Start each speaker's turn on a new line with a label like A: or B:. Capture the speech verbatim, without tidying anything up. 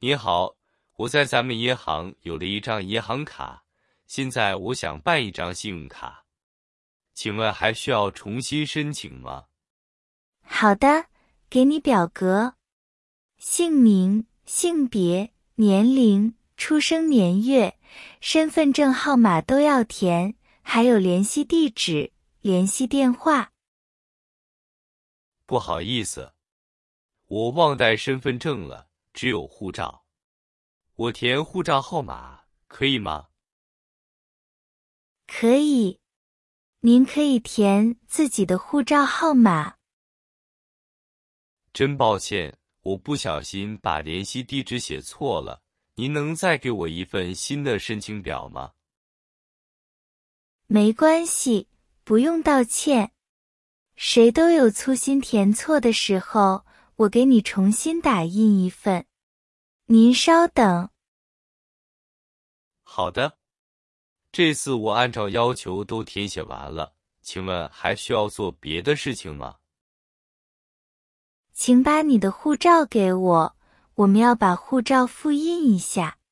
A: 你好，我在咱们银行有了一张银行卡，现在我想办一张信用卡，请问还需要重新申请吗？
B: 好的，给你表格。姓名、性别、年龄、出生年月、身份证号码都要填，还有联系地址、联系电话。
A: 不好意思，我忘带身份证了，只有护照。我填护照号码可以吗？
B: 可以，您可以填自己的护照号码。
A: 真抱歉，我不小心把联系地址写错了，您能再给我一份新的申请表吗？
B: 没关系，不用道歉。谁都有粗心填错的时候，我给你重新打印一份。您稍等。
A: 好的，这次我按照要求都填写完了，请问还需要做别的事情吗？
B: 请把你的护照给我，我们要把护照复印一下。